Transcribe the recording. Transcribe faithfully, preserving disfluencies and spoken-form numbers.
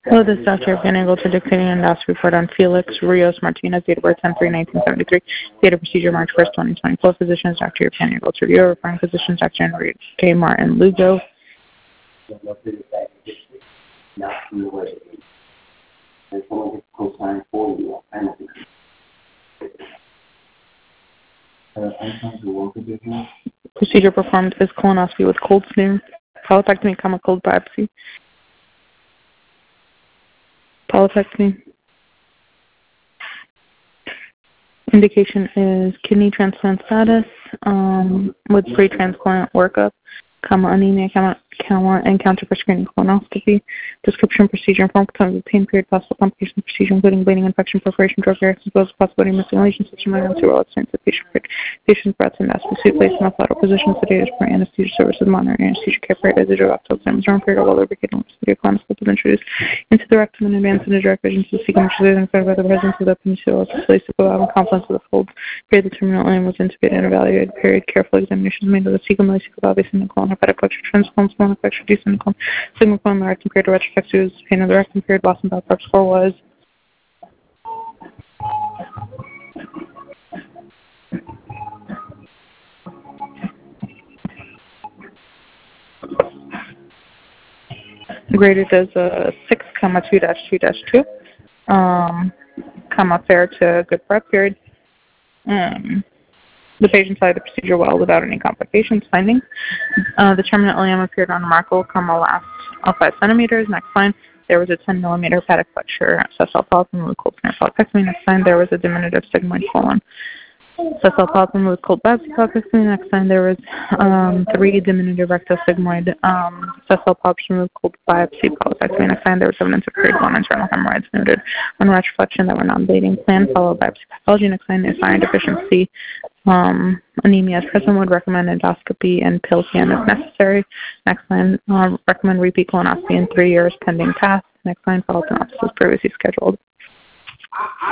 Hello, this is Doctor Panagle to dictating an endoscopy report on Felix Rios Martinez, date of birth ten three nineteen seventy-three, date of procedure March first, twenty twenty-four. Physician is Doctor Panagle to review. Referring physician is Doctor Enrique Martin Lugo. Procedure performed is colonoscopy with cold smear, polypectomy, comma, cold biopsy. Polypectomy. Indication is kidney transplant status um, with pre-transplant workup, comma, anemia, comma, comma, and counter for screening colonoscopy. Description, procedure, and form of obtained period, possible complications of procedure, including bleeding, infection, perforation, drug reactions, as well as possibility of methylation, system emergency, well experience of patient period. Patient's breaths and mask suit placed in a lateral position, sedated for anesthesia services, monitoring anesthesia care period, as a drug octal exams, arm period, while lubricating anesthesia colonoscope is introduced into the rectum in advance into direct vision to the cecum, which is identified by the presence of the peninsula, placed above and confluence of the folds. Period, the terminal ileum was intubated and evaluated. Period, careful examinations made of the cecum, the cecum, obvious, and the colon, hepatic flexure, transcolon, small flexure, decent colon, sigma colon, the rectum period, retroflexus, pain of the rectum period, Boston bowel prep score was graded as a six, comma two dash two dash two, um, comma fair to good prep period. Um, the patient started the procedure well without any complications. Findings: uh, the terminal ileum appeared unremarkable, comma last of five centimeters. Next line, there was a ten millimeter hepatic flexure, sessile polyp with cold smear polypectomy. Next line, there was a diminutive sigmoid colon. Sessile polyp with cold biopsy polypectomy. Next time there was um, three diminutive rectal sigmoid um, sessile polyps with cold biopsy polypectomy. Next time there was evidence of grade one internal hemorrhoids noted on retroflexion that were non-bleeding. Planned followed biopsy pathology. Next time is iron deficiency. Um, anemia as present, would recommend endoscopy and pill can if necessary. Next line, uh, recommend repeat colonoscopy in three years pending path. Next line, follow-up analysis as previously scheduled.